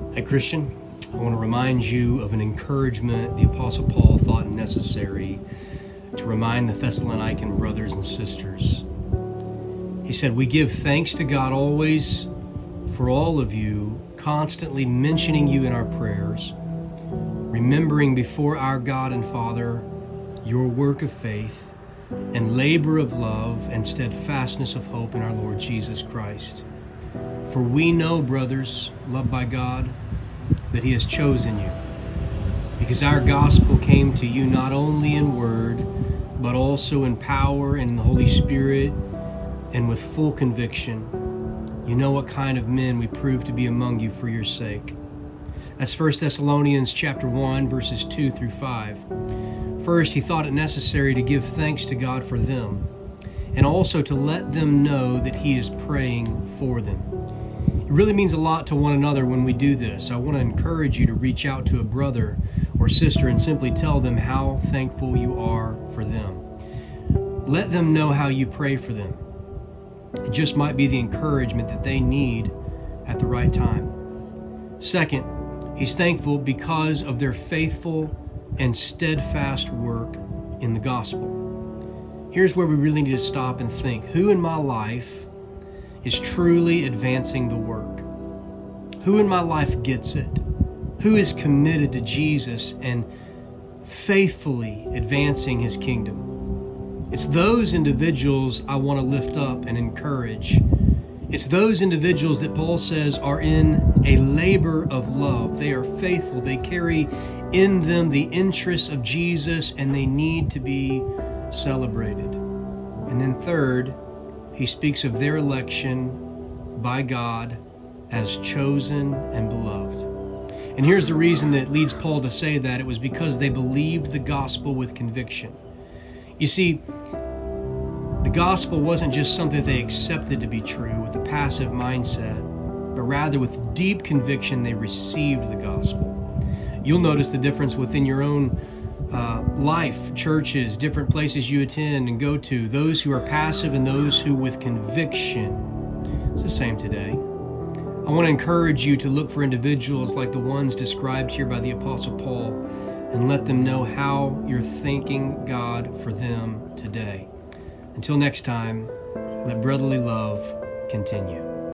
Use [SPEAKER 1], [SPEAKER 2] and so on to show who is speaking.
[SPEAKER 1] Hey Christian, I want to remind you of an encouragement the Apostle Paul thought necessary to remind the Thessalonican brothers and sisters. He said, "We give thanks to God always for all of you, constantly mentioning you in our prayers, remembering before our God and Father your work of faith and labor of love and steadfastness of hope in our Lord Jesus Christ. For we know, brothers, loved by God, that He has chosen you, because our gospel came to you not only in word, but also in power and in the Holy Spirit and with full conviction. You know what kind of men we proved to be among you for your sake." That's 1 Thessalonians chapter 1, verses 2 through 5. First, he thought it necessary to give thanks to God for them, and also to let them know that He is praying for them. It really means a lot to one another when we do this. I want to encourage you to reach out to a brother or sister and simply tell them how thankful you are for them. Let them know how you pray for them. It just might be the encouragement that they need at the right time. Second, he's thankful because of their faithful and steadfast work in the gospel. Here's where we really need to stop and think. Who in my life is truly advancing the work? Who in my life gets it? Who is committed to Jesus and faithfully advancing His kingdom? It's those individuals I want to lift up and encourage. It's those individuals that Paul says are in a labor of love. They are faithful. They carry in them the interests of Jesus, and they need to be celebrated. And then third, he speaks of their election by God as chosen and beloved. And here's the reason that leads Paul to say that. It was because they believed the gospel with conviction. You see, the gospel wasn't just something they accepted to be true with a passive mindset, but rather with deep conviction they received the gospel. You'll notice the difference within your own life, churches, different places you attend and go to, those who are passive and those who with conviction. It's the same today. I want to encourage you to look for individuals like the ones described here by the Apostle Paul and let them know how you're thanking God for them today. Until next time, let brotherly love continue.